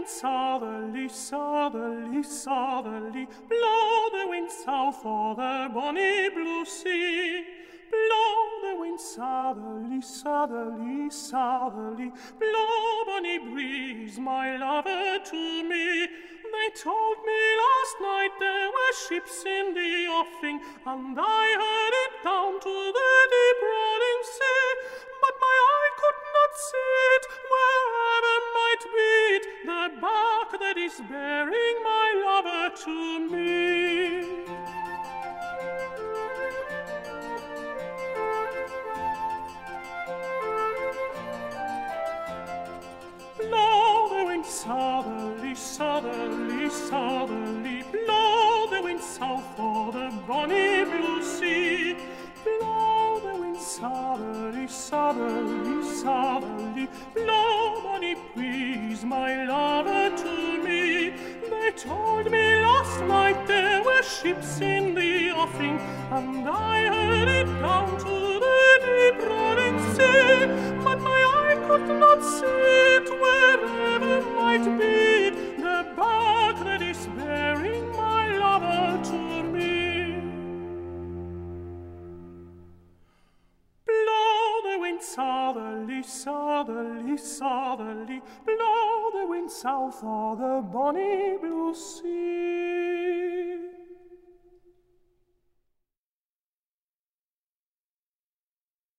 southerly, southerly, southerly, blow the wind south o'er the bonny blue sea. Blow the wind southerly, southerly, southerly, blow, bonny breeze, my lover, to me. They told me last night there were ships in the offing, and I heard it down to the deep rolling sea. But my eye could not see it, wherever might be it, the bark that is bearing my lover to me. Blow the wind southerly, southerly, southerly, blow the wind south o'er the bonny blue sea. Blow the wind southerly, southerly, southerly, blow, bonny breeze, my lover, to me. They told me last night there were ships in the offing, and I heard it down to the deep rolling sea. But my eye could not see it, wherever might be it, the bark that is bearing my lover to me. Blow the wind southerly, southerly, southerly, blow the wind south o'er the bonny blue sea.